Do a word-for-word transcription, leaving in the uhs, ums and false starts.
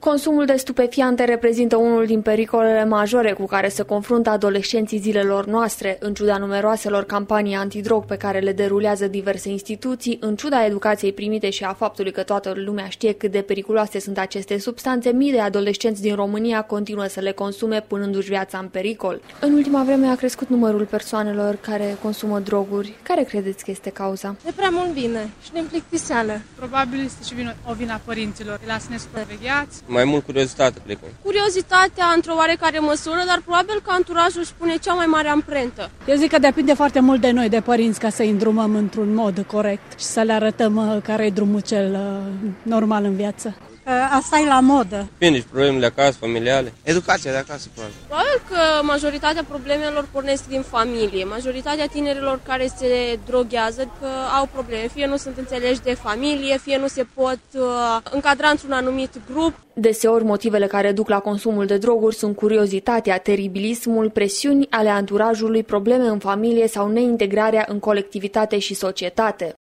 Consumul de stupefiante reprezintă unul din pericolele majore cu care se confruntă adolescenții zilelor noastre, în ciuda numeroaselor campanii antidrog pe care le derulează diverse instituții, în ciuda educației primite și a faptului că toată lumea știe cât de periculoase sunt aceste substanțe, mii de adolescenți din România continuă să le consume, punându-și viața în pericol. În ultima vreme a crescut numărul persoanelor care consumă droguri. Care credeți că este cauza? De prea mult vine și ne plictiseală. Probabil este și vina, o vina părinților. Îi lasă nesupravegheați. Mai mult curiozitate, plecăm. Curiozitatea într-o oarecare măsură, dar probabil că anturajul își pune cea mai mare amprentă. Eu zic că depinde foarte mult de noi, de părinți, ca să-i îndrumăm într-un mod corect și să le arătăm care e drumul cel normal în viață. Asta e la modă. Bine, și problemele acasă, familiale. Educația de acasă, probabil. Probabil că majoritatea problemelor pornesc din familie. Majoritatea tinerilor care se droghează că au probleme. Fie nu sunt înțeleși de familie, fie nu se pot uh, încadra într-un anumit grup. Deseori, motivele care duc la consumul de droguri sunt curiozitatea, teribilismul, presiuni ale anturajului, probleme în familie sau neintegrarea în colectivitate și societate.